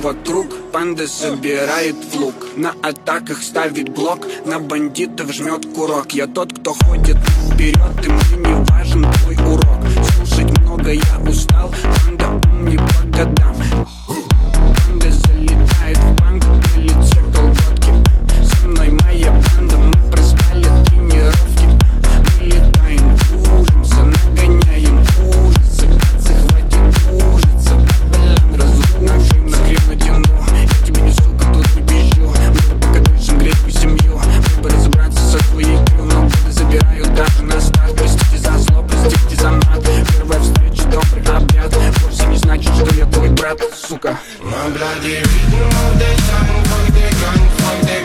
вокруг. Панда собирает лук, на атаках ставит блок, на бандитов жмет курок. Я тот, кто ходит вперед, и мне не важен твой урок. Слушать много я устал, панда умник по годам. Панда залетает в банк, на лице колготки. Со мной моя банда, мы проспали тренировки. Мы летаем, кружимся, нагоняем ужасы. Захватит ужаса, блин, разумножим на хрен натяну. Я тебе не сука, тут не пизжу. Мы пока дышим, греть всю семью. Мы бы разобраться со своей крю, но годы забирают даже на старт. Простите за зло, простите за мат. Первая встреча, добрый обряд. Вовсе не значит, что я твой брат, сука. My bloody rhythm of the time, fuck the gun, fuck the